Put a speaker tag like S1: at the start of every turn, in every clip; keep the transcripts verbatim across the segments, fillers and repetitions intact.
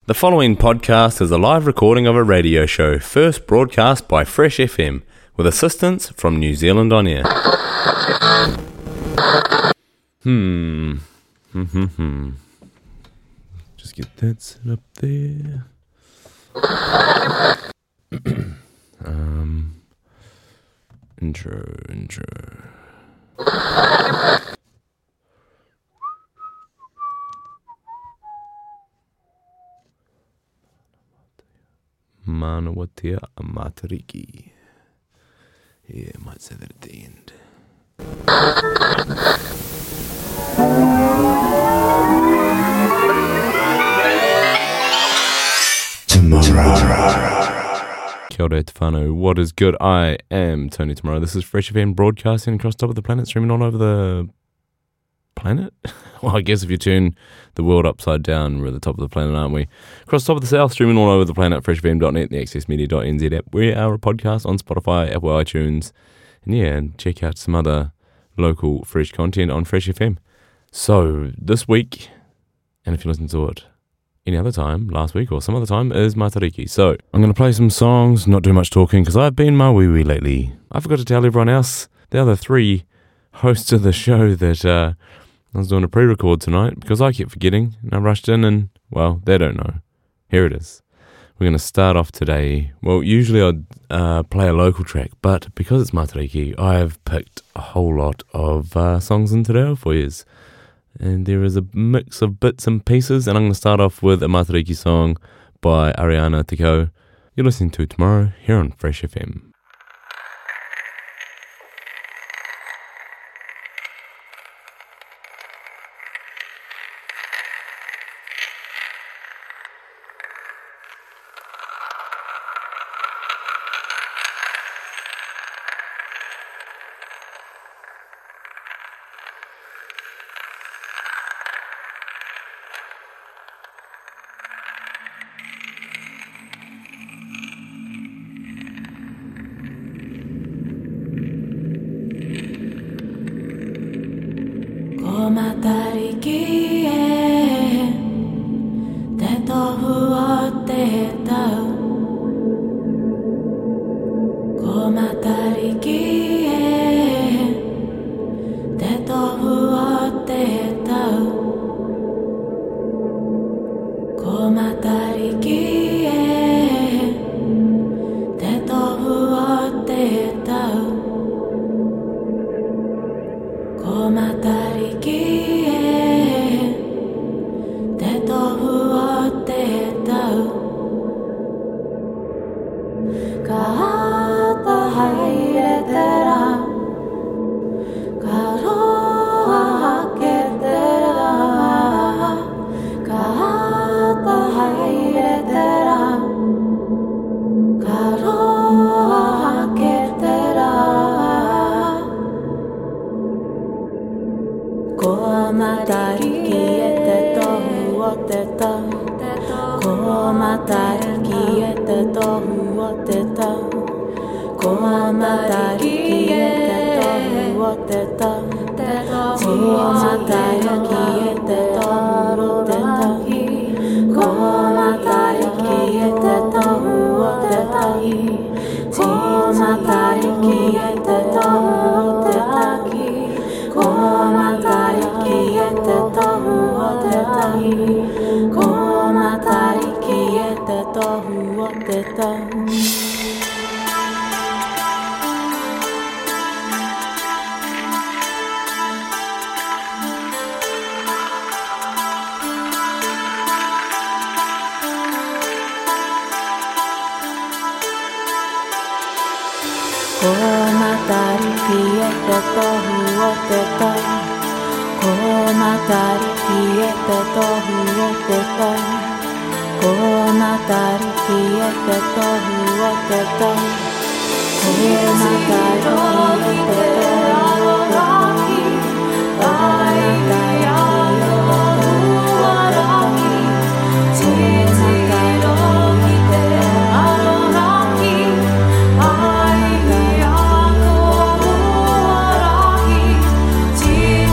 S1: The following podcast is a live recording of a radio show first broadcast by Fresh F M with assistance from New Zealand On Air. Hmm. Hmm. Hmm. Hmm. Just get that set up there. um. Intro. Intro. Manawatia Matariki. Yeah, I might say that at the end. Tomorrow. Kia ora te whānau. What is good? I am Tony Tomorrow. This is Fresh F M broadcasting across top of the planet, streaming all over the planet? Well, I guess if you turn the world upside down, we're at the top of the planet, aren't we? Across the top of the south, streaming all over the planet, fresh f m dot net, the access media dot n z app. We are a podcast on Spotify, Apple iTunes, and yeah, and check out some other local fresh content on Fresh F M. So, this week, and if you listen to it any other time, last week or some other time, is Matariki. So, I'm going to play some songs, not do much talking, because I've been my wee-wee lately. I forgot to tell everyone else, the other three hosts of the show, that uh, I was doing a pre-record tonight because I kept forgetting and I rushed in and, well, they don't know. Here it is. We're going to start off today. Well, usually I'd uh, play a local track, but because it's Matariki, I've picked a whole lot of uh, songs in Te Reo for you. And there is a mix of bits and pieces, and I'm going to start off with a Matariki song by Ariana Tikau. You're listening to Tomorrow here on Fresh F M.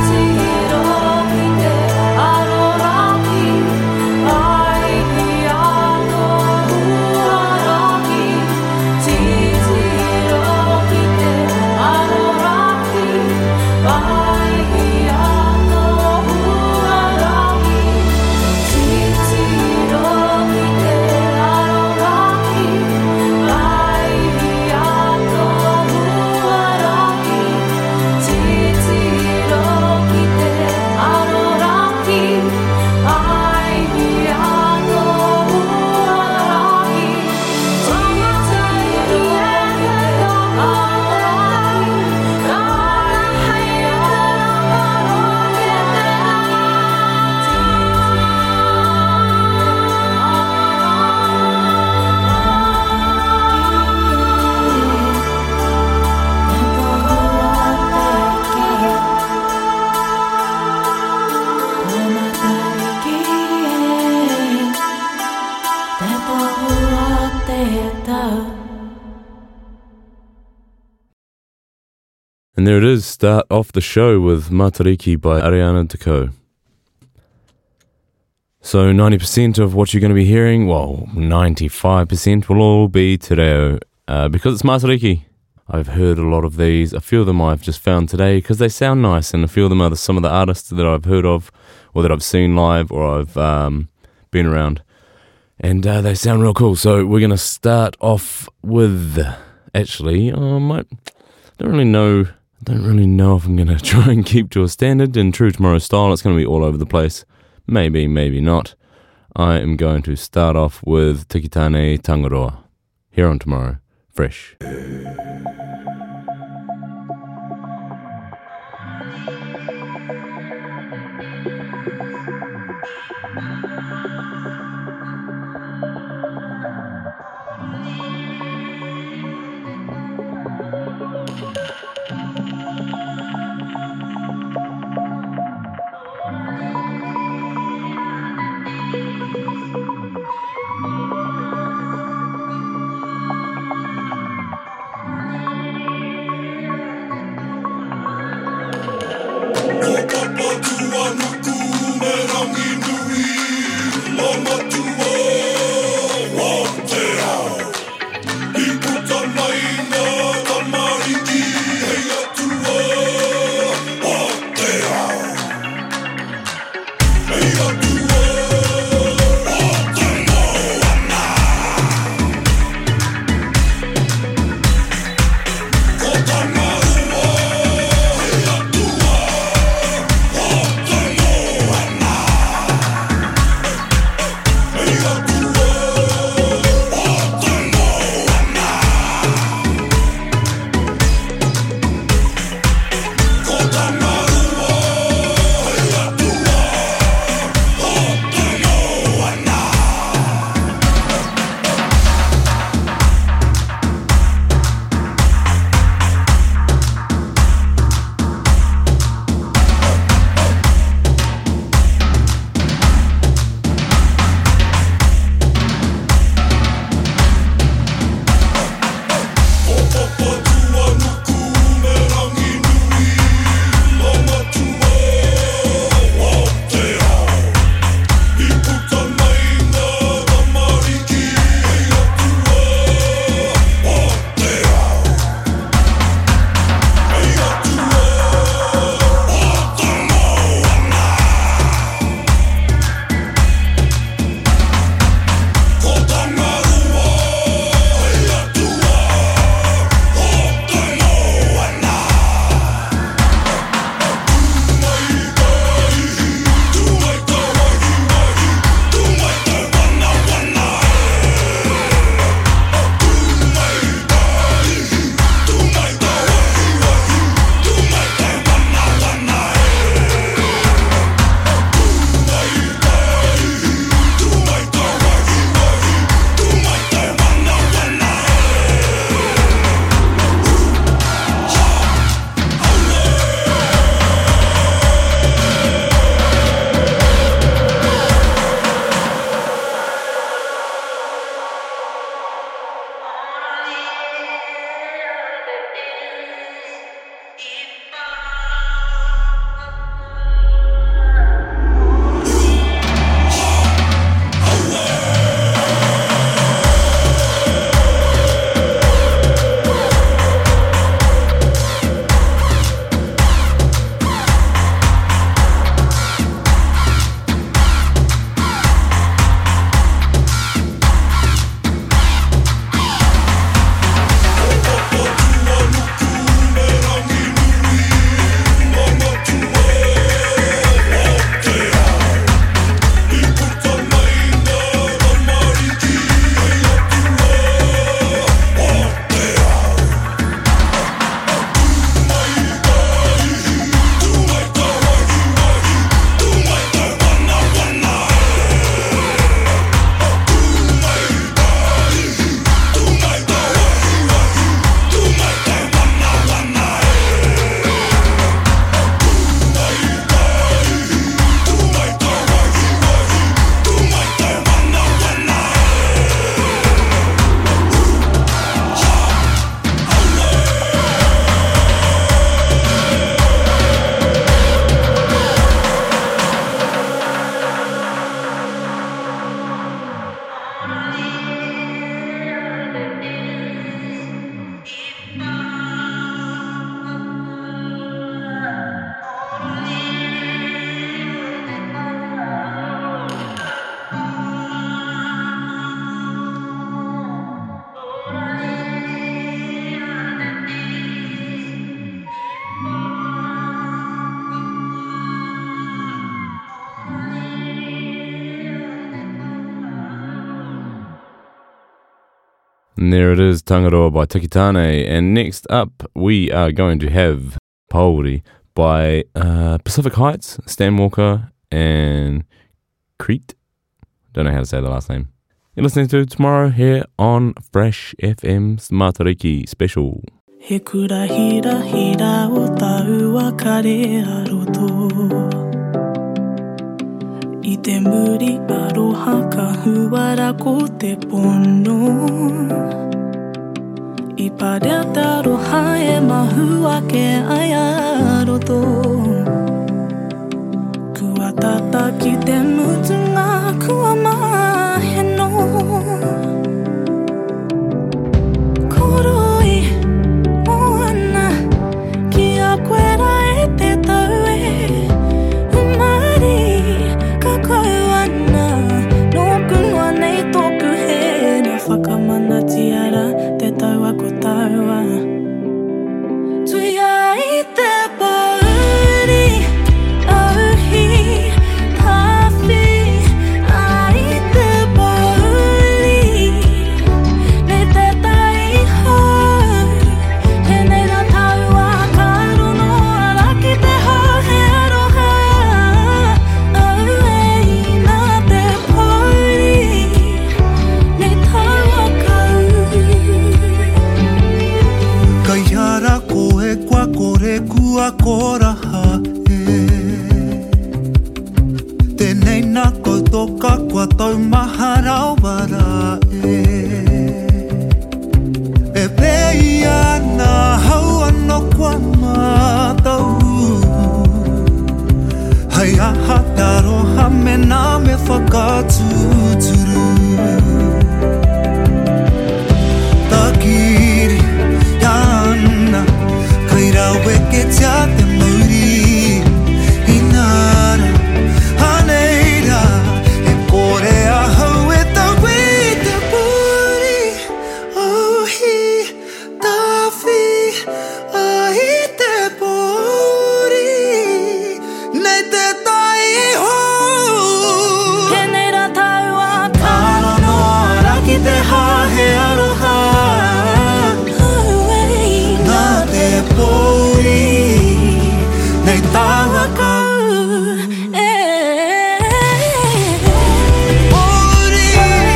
S2: Yeah.
S1: And there it is, start off the show with Matariki by Ariana Decaux. So ninety percent of what you're going to be hearing, well, ninety-five percent will all be Te Reo, uh, because it's Matariki. I've heard a lot of these, a few of them I've just found today because they sound nice, and a few of them are the, some of the artists that I've heard of or that I've seen live or I've um, been around. And uh, they sound real cool. So we're going to start off with, actually, I might, don't really know... don't really know if I'm going to try and keep to a standard in true Tomorrow style. It's going to be all over the place. Maybe, maybe not. I am going to start off with Tikitane Tangaroa. Here on Tomorrow. Fresh.
S2: Thank you.
S1: And there it is, Tangaroa by Tikitane. And next up, we are going to have Paori by uh, Pacific Heights, Stan Walker, and Crete. Don't know how to say the last name. You're listening to Tomorrow here on Fresh F M's Matariki Special.
S2: He kura hira hira o tau wa kare aroto I te muri aroha ka huara ko te pono I parea te aroha e mahua ke ai aroto Kua tata ki te mutunga kua maheno Koroi moana ki a koera e te tau e Umari ka kauana no kunua nei tōku he Na whakamana tiara te taua ko taua Tui ai te pauri auhi hawhi ai te pauri Nei te tai hau He nei rā taua ka rono ara ki te hau he aroha Au ei nā te pauri Nei taua kau
S3: Kai hara koe kua kore kua koraha e Tenei nā koutoka kua tau maharawara e E pei ana hau ano kua mātau Hai aha taroha me nā me whakatuturu Takiri Yana Kaira weke tia te mauri Inara Haneira E kore a hau e tau e te puri Auhi Tawhi Ai te puri Nei te tai hou
S2: He nei rā taua ka
S3: Arono ara ki te ha he aroha
S2: Au ei
S3: Nā te pōri Nei taua kau
S2: e
S3: Pōri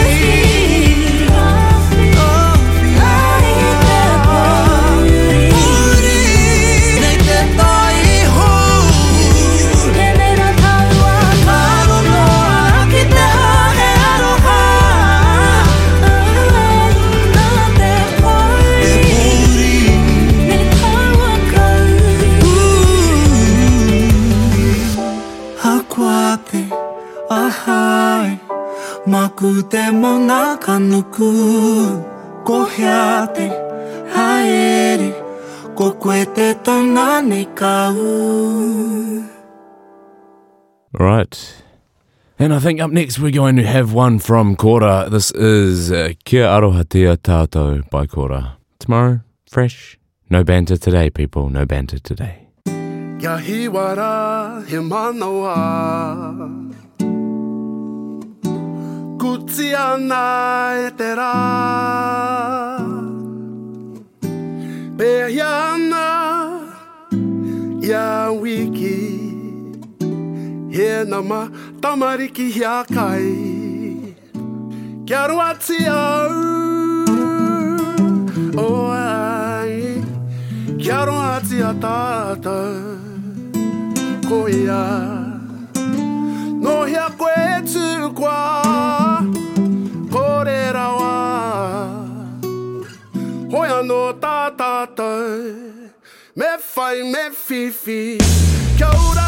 S3: Pōri Nei te tai hou
S2: He nei rā taua ka
S3: Arono ara ki te ha he aroha
S2: Au ei nā te
S3: E
S2: pauri
S3: pōri
S2: Nei taua kau
S3: Hakuate, ahai Maku te mona kanuku Ko heate, haere Ko koe te tauna nei kau
S1: Right. And I think up next we're going to have one from Kora. This is uh, Kia Aroha Tia Tātou by Kora. Tomorrow, fresh. No banter today, people. No banter today.
S4: Kia hiwara he manawa Kuti ana e te rā Pēhia ana ia wiki He nama tamariki hia kai Kia roa ti au O ai Kia roa ti a tātou Ko ia No hea koe tu kwa Kore rawa Hoi anō tā tātou Me whai me whiwhi Kia ora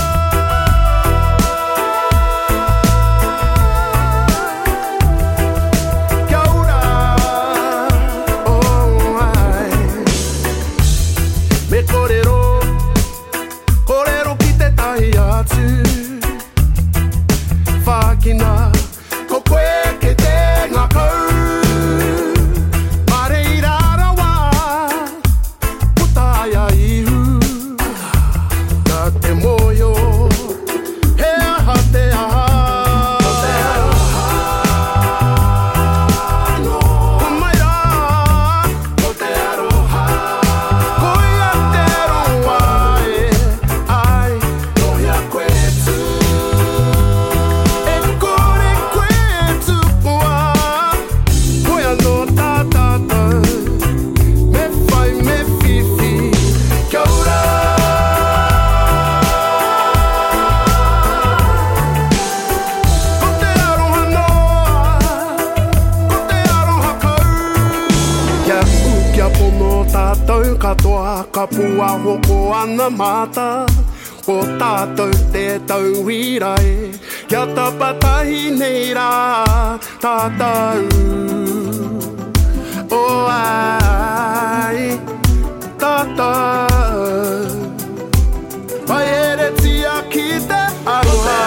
S4: Kia ora Oh ai Me korero Korero ki te tahi atu Whakina Ko koe ke te ngakau Mareira rawa Puta ia ihu Ka te moe ka pua hoko ana mata o tātou te tau wirai kia tapatahi nei rā tātou o ai tātou pai ere tia ki te aroha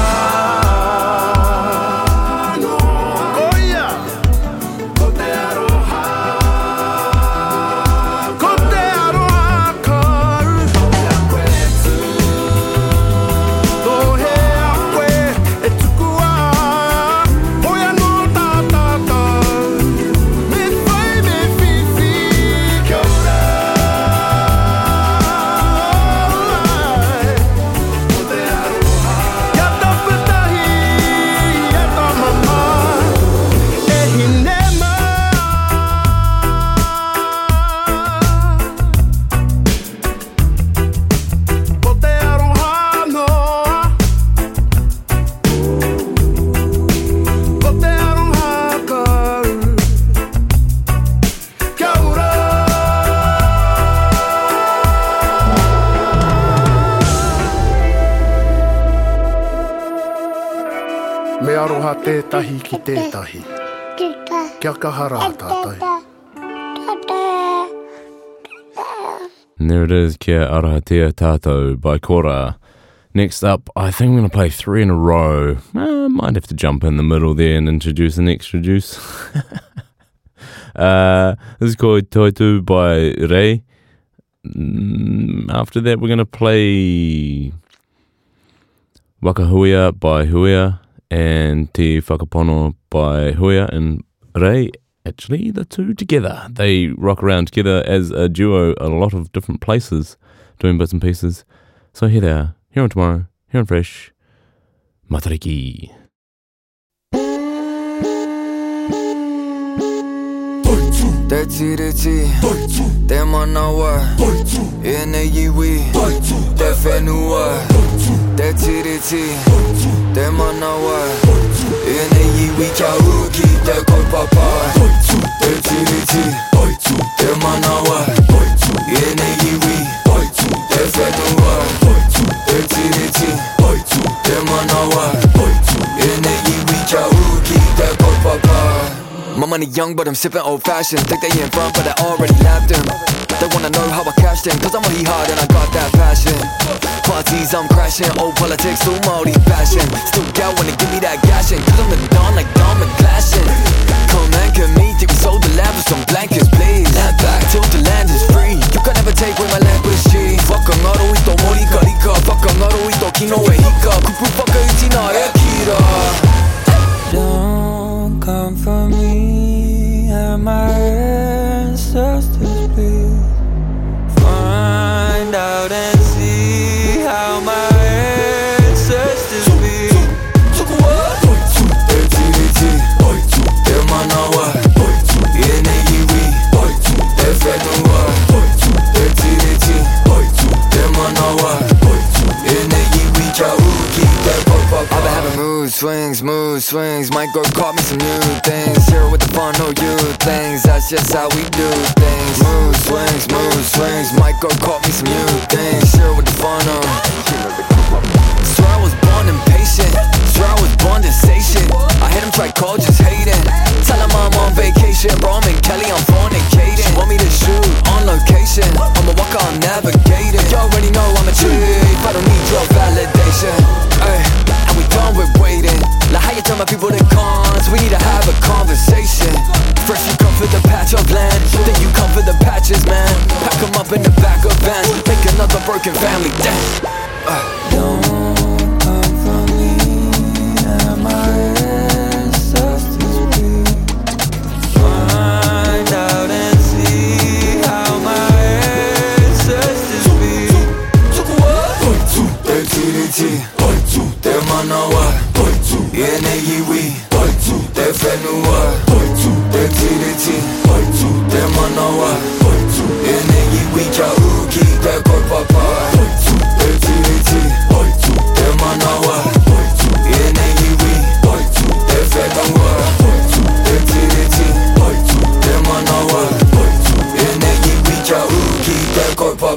S4: tētahi ki tētahi. Kia kahara tātai.
S1: And there it is, Kia Arahatea Tātou by Kora. Next up, I think I'm going to play three in a row. I might have to jump in the middle there and introduce an extra juice. uh, this is called Toitu by Rei. After that, we're going to play Wakahuia by Huia and Te Whakapono by Huia and Rei. Actually, the two together. They rock around together as a duo a lot of different places, doing bits and pieces. So here they are, here on Tomorrow, here on Fresh, Matariki.
S5: Te tiriti, te manawa, e ne iwi, te whenua. Te tiriti, te manawa, e ne iwi kia uki te kaupapa. Te tiriti, te manawa, e ne iwi, te whenua. Te tiriti, te manawa, e ne iwi kia uki te kaupapa. My money young but I'm sipping old fashioned. Think they in front but I already lapped them. They wanna know how I cashed in, cause I'm really hard and I got that passion. Parties I'm crashing, old politics through Maori fashion. Still gal when they give me that gashing, cause I'm the Don like Don McGlashin. Come and can meet, think we sold the land with some blankets please. Land back till the land is free. You can never take away my language G. Fuck a ngaro ito mori karika. Fuck a ngaro ito kino e hika. Kupu fuck a itina e kira. Don't come for me and my ancestors, please. Find out and see how my ancestors be. Te tiriti, te manawa, e ne iwi, te whenua. Te tiriti, te manawa, e ne iwi kia uki te kaupapa. I've been having mood swings, mood swings. Might go caught me some new things. Here with the fun, no you things. That's just how we do things. Mood swings, mood swings. Might go caught me some new things. Here with the fun, no. Swear I was born impatient. Swear I was born to say shit. I hit him, try call, just hating. Tell him I'm on vacation. Bro, I'm in Kelly, I'm fornicating. Want me to shoot on location. I'm a walker, I'm navigating. You already know I'm a chief. I don't need your validation. Ay, and we done with waiting. Like how you tell my people the cons. We need to have a conversation. First you come for the patch of land, then you come for the patches, man. Pack them up in the back of vans. Make another broken family dance. uh. Don't come for me and my ancestors be. Find out and see how my ancestors be. Te tiriti, te manawa, e ne iwi, te whenua. Te tiriti, te manawa, e ne iwi kia uki te kaupapa. Te tiriti, te manawa, e ne iwi, te whenua. Te tiriti, te manawa, e ne iwi kia uki te kaupapa.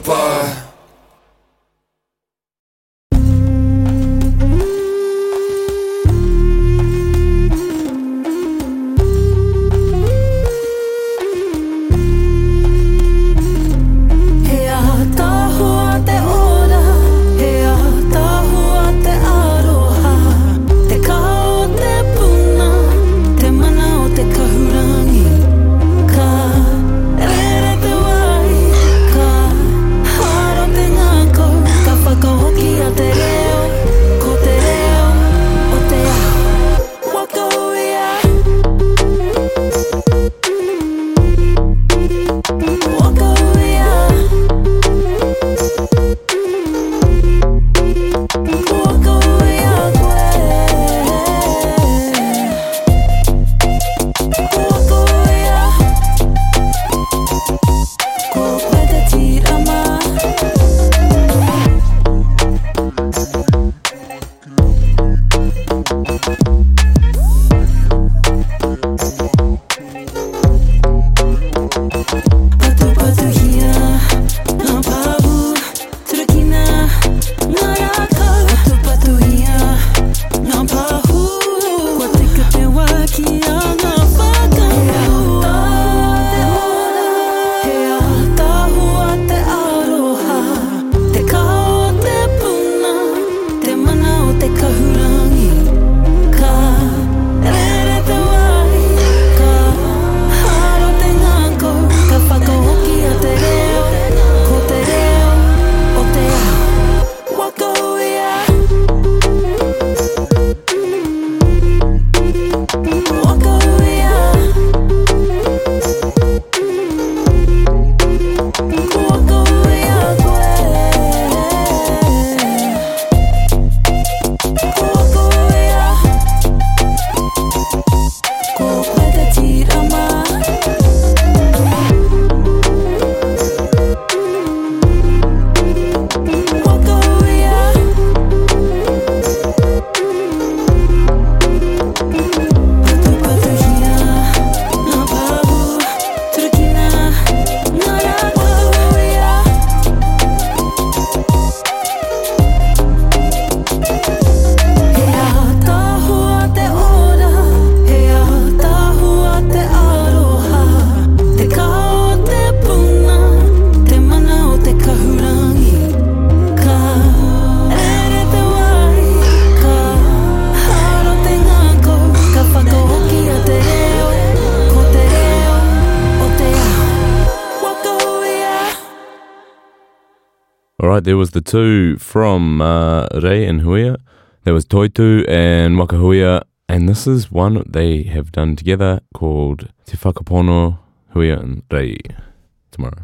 S1: All right, there was the two from uh, Rei and Huia. There was Toitu and Wakahuia. And this is one they have done together called Te Whakapono, Huia and Rei. Tomorrow.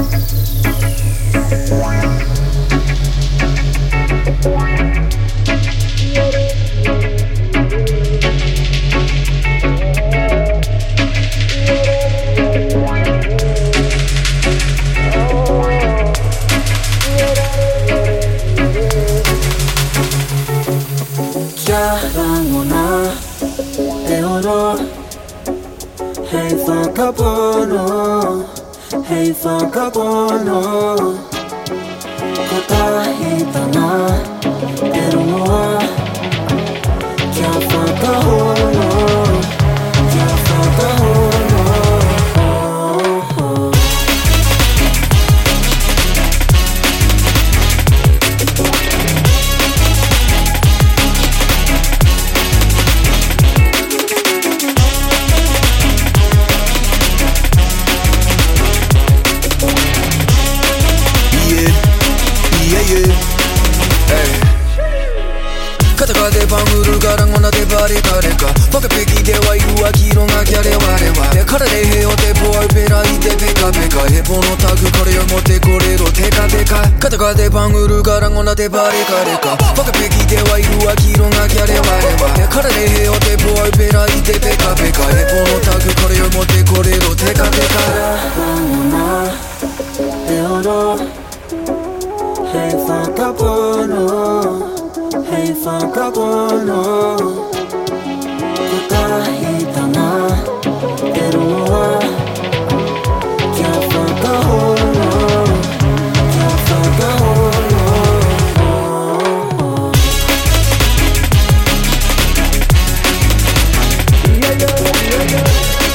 S6: Hey Whakapono, hey Whakapono, Katahitana, pero moa, kia whakahono, kia whakahono, oh, oh.
S5: Karangona de bari kareka Poke peki de wa iru wa kiro nga kyare ware wa De kare de he o te po au pera i te peka peka He pono taku kore o mo te korero teka teka Kataka de panguru karangona de bari kareka Poke peki de wa iru wa kiro nga kyare ware wa De kare de he o te po au pera i te peka peka He pono taku kore o mo te korero teka teka
S6: Karangona de oro Hey Whakapono Hey Whakapono, Katahitana, pero moa, kia whakahono, kia whakahono, oh, oh. Yeah, yeah, yeah, yeah.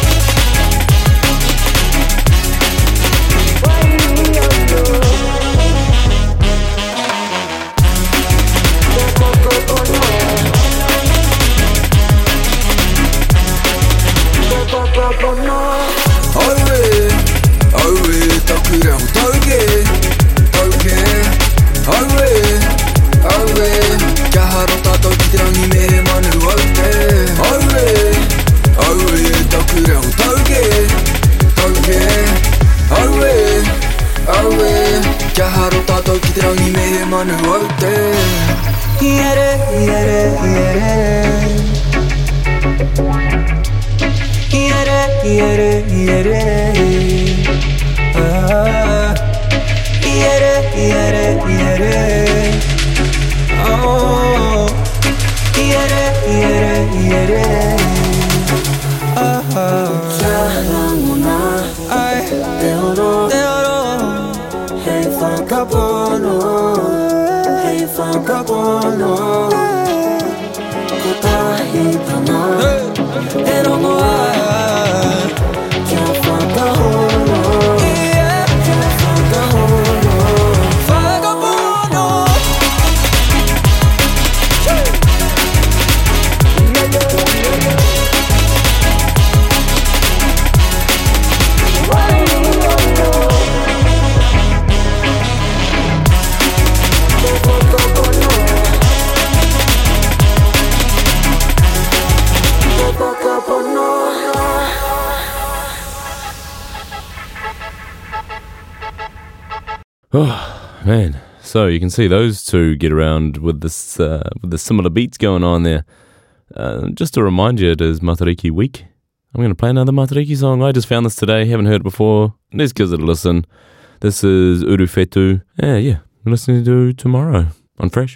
S1: Oh, man. So you can see those two get around with this uh, with the similar beats going on there. Uh, just to remind you, it is Matariki week. I'm going to play another Matariki song. I just found this today. Haven't heard it before. Let's give it a listen. This is Uru Fetu. Yeah, yeah. I'm listening to Tomorrow on Fresh.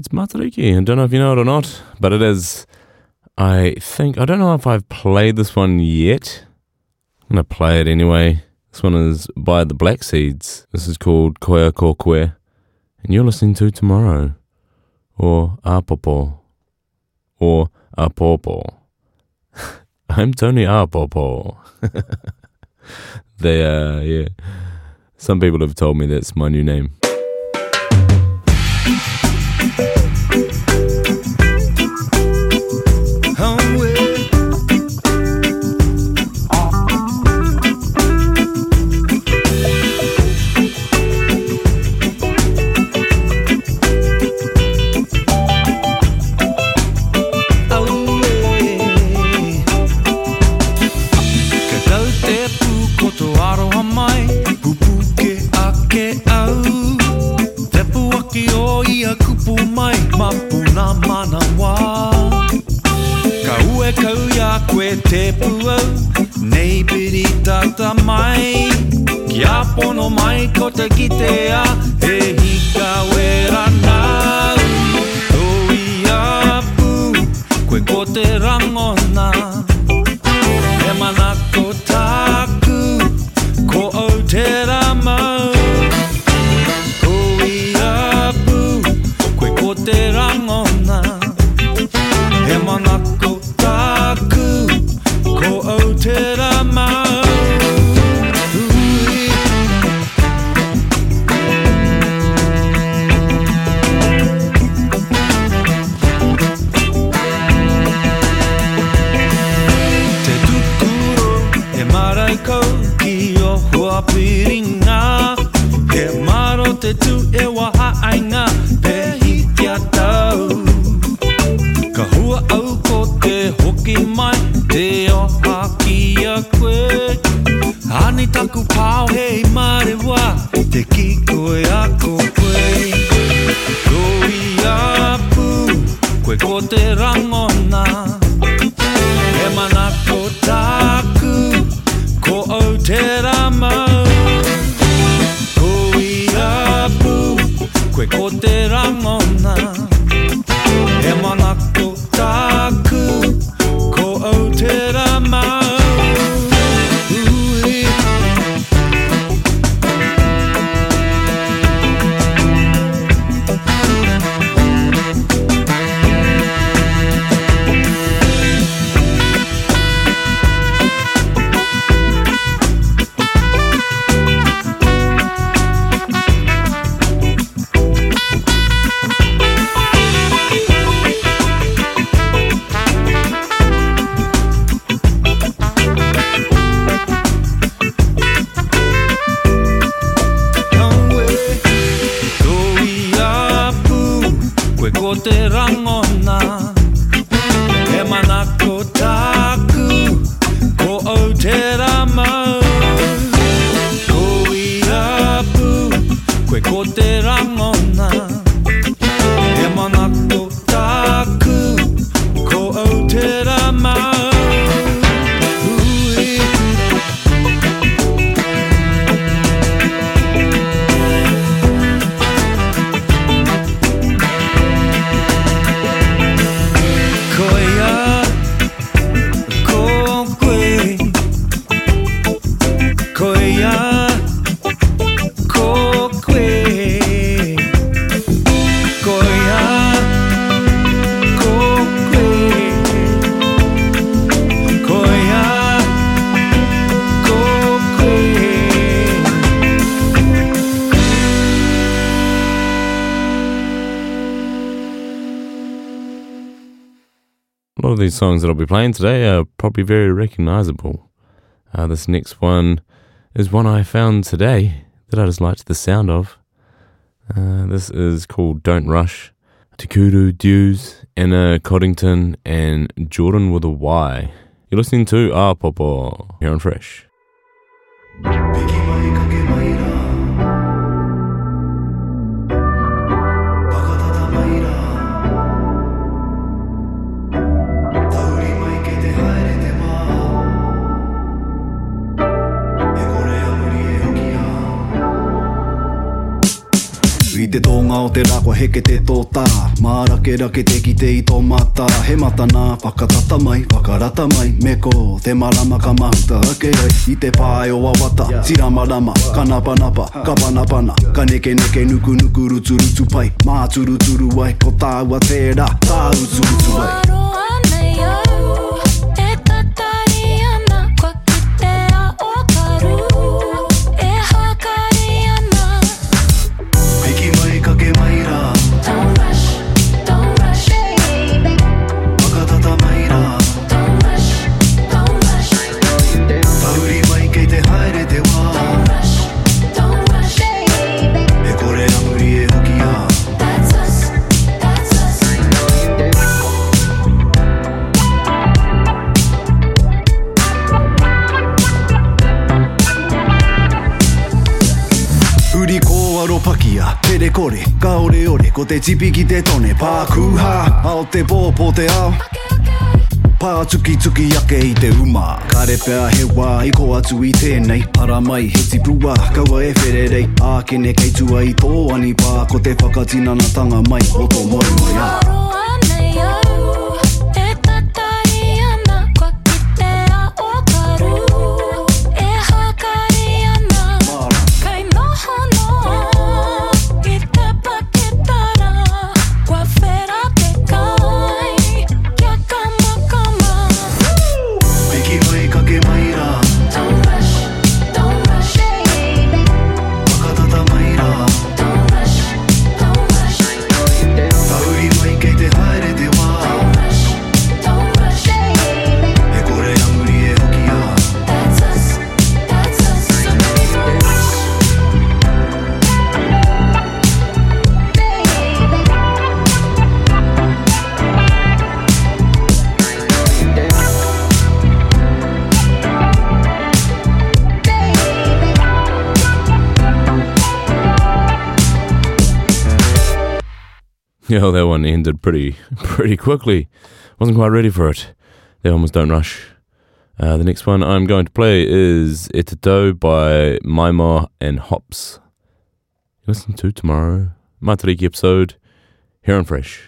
S1: it's Matariki. I don't know if you know it or not, but it is. I think, I don't know if I've played this one yet. I'm going to play it anyway. This one is by the Black Seeds. This is called Koea Kokwe. And you're listening to Tomorrow. Or Apopo. Or Apopo. I'm Tony Apopo. They, uh, yeah. Some people have told me that's my new name.
S7: Te pua, nei piri tata mai Kia pono mai ko te kitea E hika wera nau Toi apu, koe ko te rangona E manako taku, ko au te ramau Toi apu, koe ko te rangona E manako taku Ko o te ramau Te tukuro e marai kau ki o hua piringa E maro te tu e waha ainga pe hitia tau Ka hua au ko te hoki mai Te o haki a koe Ani taku pao hei marewa Te ki koe a ko koe Koi apu Koe ko te rangona E manako taku Ko au te ramau Koi apu Koe ko te rangona E manako taku Ko o te ramau Ko te rangona E manako taku Ko au te ramau Koi apu Koe ko te rangona E manako taku Ko au te ramau
S1: A lot of these songs that I'll be playing today are probably very recognizable. Uh, this next one is one I found today that I just liked the sound of. Uh, this is called Don't Rush. Tikuru Dews, Anna Coddington, and Jordan with a Y. You're listening to Apopo here on Fresh.
S8: te tonga o te rakwa heke te tōtā Mārake rake te ki te i tō mata He matana, whakatata mai, whakarata mai Meko, te marama ka mahuta ake ai I te pāe o wawata, tiramarama Ka napa-napa, ka panapana Ka neke-neke, nuku-nuku, rutu-rutu pai Mā turu-turu ai, ko tāua tērā Tā utu-utu ai Tere kore, ka ore ore, ko te tipi ki te tone Pā kuha, ao te pōpō te ao Pā tuki tuki ake i te uma Kare pēr he wā i ko atu i tēnei Para mai he tipua, kaua e whererei Ākene kei tua i tō ani pā Ko te whakatinanatanga mai, o tō moi mai a
S1: Yeah, that one ended pretty pretty quickly. Wasn't quite ready for it. That one was Don't Rush. Uh, the next one I'm going to play is E Te Tau by Maima and Hops. Listen to tomorrow. Matariki episode here on Fresh.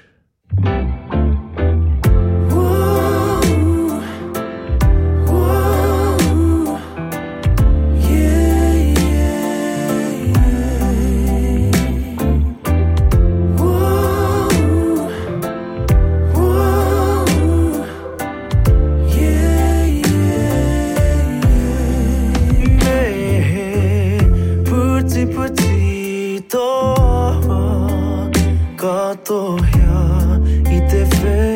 S6: Katohia i te whē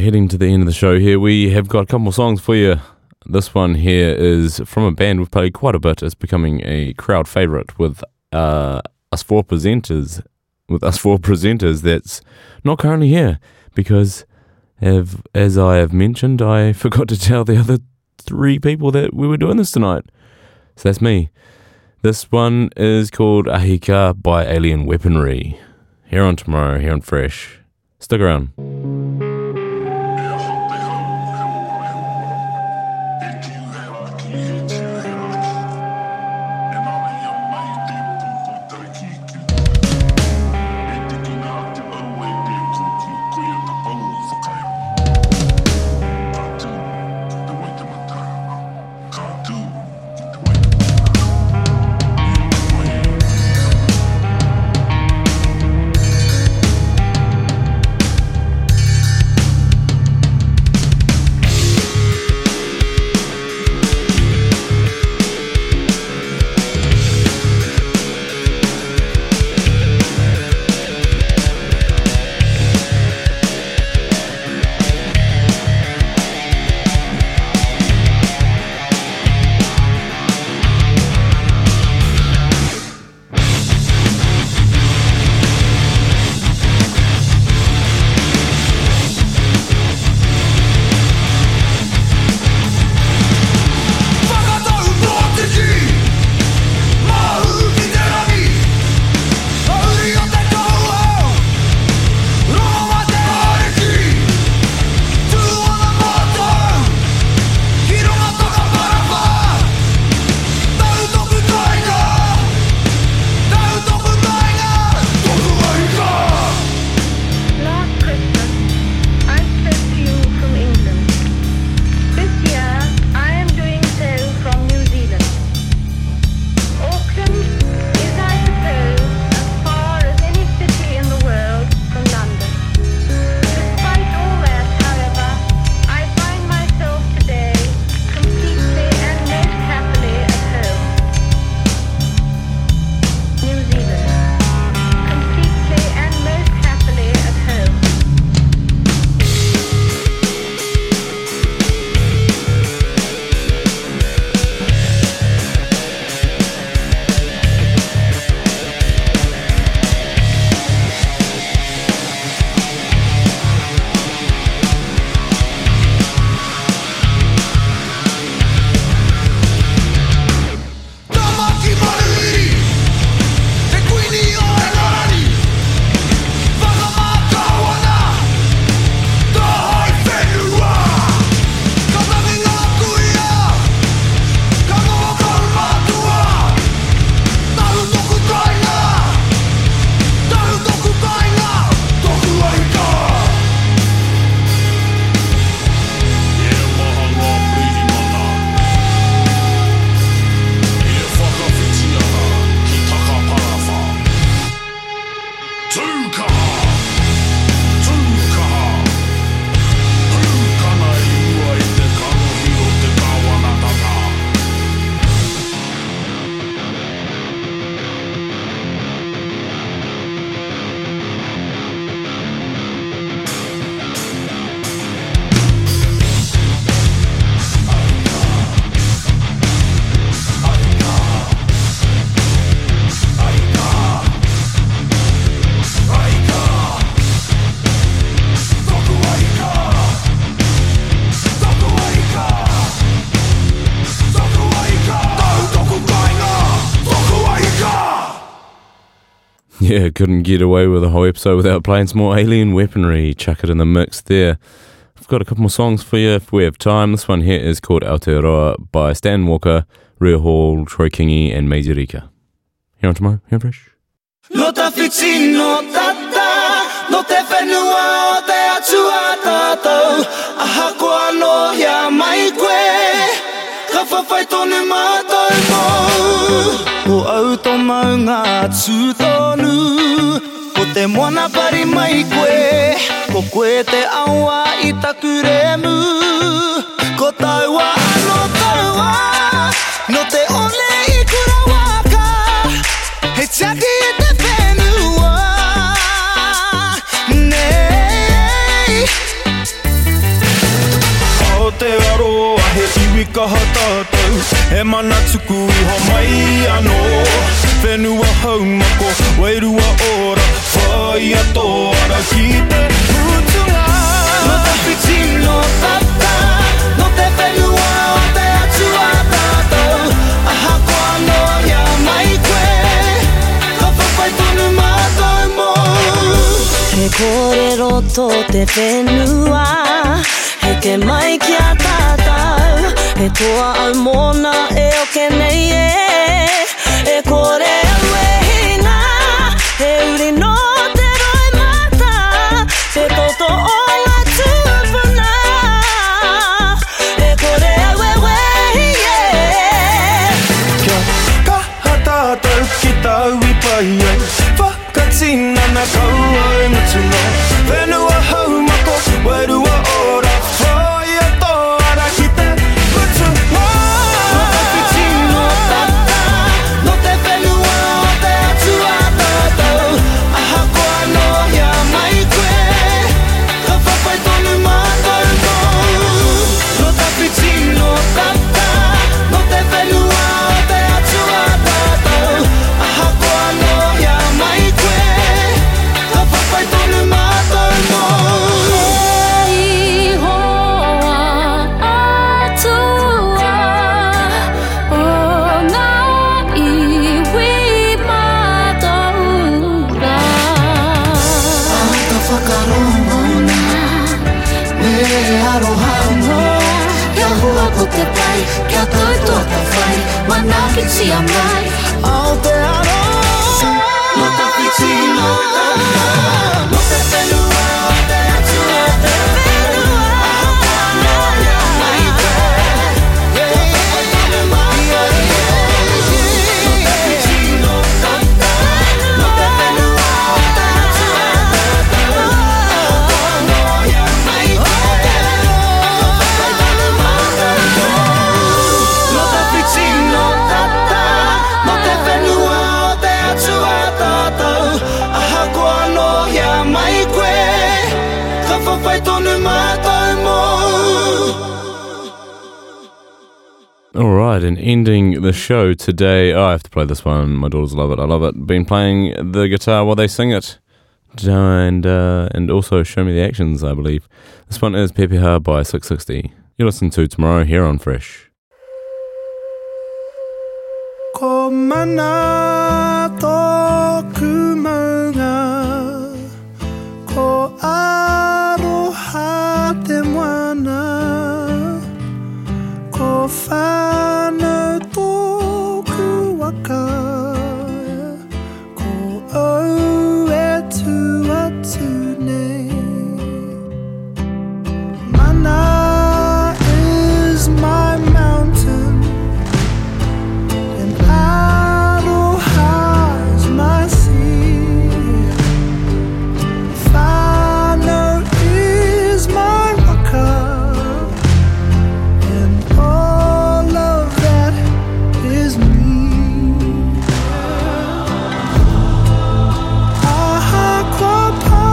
S1: heading to the end of the show here. We have got a couple more songs for you. This one here is from a band we've played quite a bit. It's becoming a crowd favourite with uh, us four presenters. With us four presenters that's not currently here because, have, as I have mentioned, I forgot to tell the other three people that we were doing this tonight. So that's me. This one is called Ahika by Alien Weaponry. Here on Tomorrow, here on Fresh. Stick around. Yeah, couldn't get away with a whole episode without playing some more Alien Weaponry. Chuck it in the mix there. I've got a couple more songs for you if we have time. This one here is called Aotearoa by Stan Walker, Rhea Hall, Troy Kingi, and Maisie Rika. Here on Tomorrow, here on Fresh.
S6: No ta whiti no tata, no te whenua o te atua tātou. Aha koa no hia mai koe, ka whawhai tonu mātou mō. Ko au tō mau ngā tūtonu, ko te moana pari mai koe, ko koe te aua i taku remu. Ko taua ano taua, no te ole i kura waka, he tiaki e te whenua. Nei,
S7: kaha tātou e mana tuku iho mai anō whenua haumako wairua ora whai ato ara ki te putunga
S6: No te whiti no tata No te whenua o te atu a tātou Aha koa no ia mai koe Ka whawhai tonu mātou mō He kōrero tō te whenua He ke mai ki a tātou He toa au mōna e o ke nei e E kore au e hina He uri no te roi mata Te toto o ngā tūpuna E kore au e wehi e
S7: Kia kaha tātou ki tau i pai ai Whakatina na kau ai mutunga Whenua haumako wairua ora whai ato ara ki te putunga
S6: No te whiti no tata No te whenua o te atu a tātou Aha koa no ia mai koe Ka whawhai tonu mātou mō No te whiti no tata No te whenua o te atu a tātou Aha koa no ia mai koe Ka whawhai tonu mātou mō Hei hoa atua O ngā iwi mātaura Ata whakarongona Me aroha noa Kia hua ko te pai Kia koutoa te whai Mana ki tia mai Aotearoa No te whiti no tata No te whenua o te atu a te whenua Aha koa no ia mai koe Ka whawhai tonu mātou mō No te whiti no tata No te whenua o te atu a tātou Aha koa no ia mai koe Ka whawhai tonu mātou mō No te whiti no tata No te whenua o te atu a tātou Aha koa no ia mai koe Ka whawhai tonu mātou mō
S1: All right, and ending the show today. Oh, I have to play this one. My daughters love it. I love it. Been playing the guitar while they sing it, and uh, and also Show Me the Actions, I believe. This one is Pepeha by six sixty. You listen to Tomorrow here on Fresh.
S3: Ko mana tōku maunga Ko aroha te moana Ko whānau tōku waka Ko au e tu atu nei Mana is my mountain And aroha is my sea Whānau is my waka And all of that is me Aha kua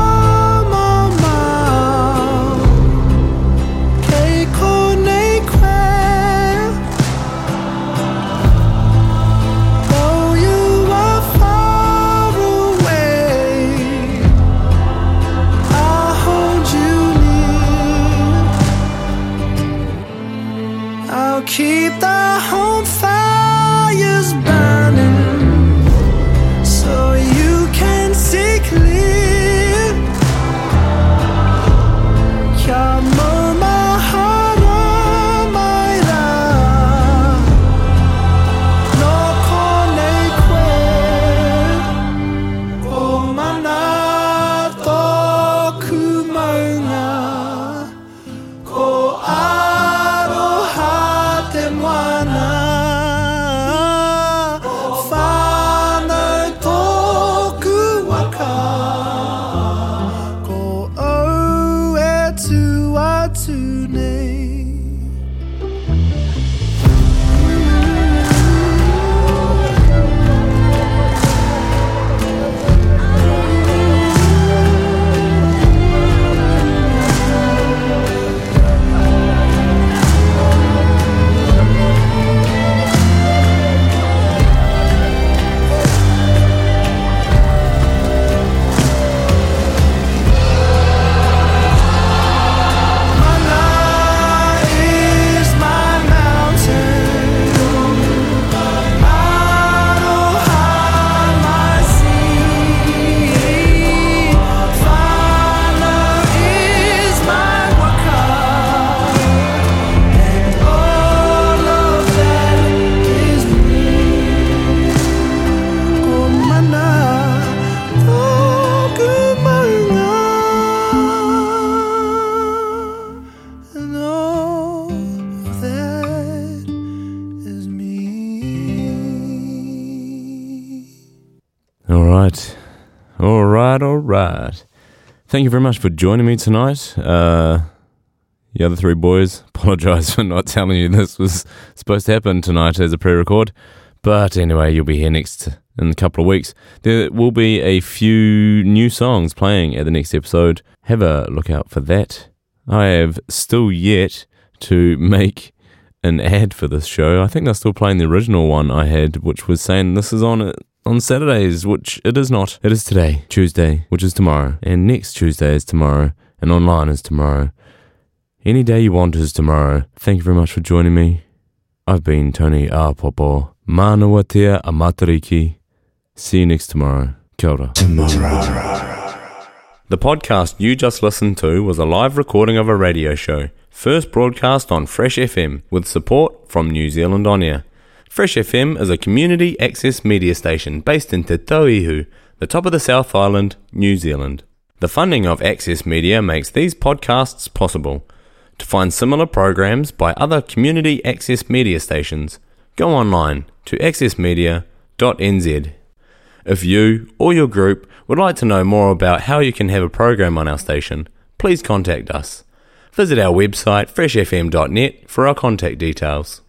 S3: pāmamau Kei konei koe Though you are far away I hold you near I'll keep the home fires burning So you can see clear Kia mau mahara mai rā No konei koe Ko mana tōku maunga Ko aroha te moana
S1: right. All right, all right. Thank you very much for joining me tonight. Uh, the other three boys, apologise for not telling you this was supposed to happen tonight as a pre-record. But anyway, you'll be here next in a couple of weeks. There will be a few new songs playing at the next episode. Have a look out for that. I have still yet to make an ad for this show. I think they're still playing the original one I had, which was saying this is on on Saturdays, which it is not. It is today, Tuesday, which is tomorrow. And next Tuesday is tomorrow. And online is tomorrow. Any day you want is tomorrow. Thank you very much for joining me. I've been Tony Apopo. Manawatea Amatariki. See you next tomorrow. Kia ora. Tomorrow. The podcast you just listened to was a live recording of a radio show, first broadcast on Fresh F M with support from New Zealand On Air. Fresh F M is a community access media station based in Te Tauihu, the top of the South Island, New Zealand. The funding of Access Media makes these podcasts possible. To find similar programs by other community access media stations, go online to access media dot n z. If you or your group would like to know more about how you can have a program on our station, please contact us. Visit our website fresh f m dot net for our contact details.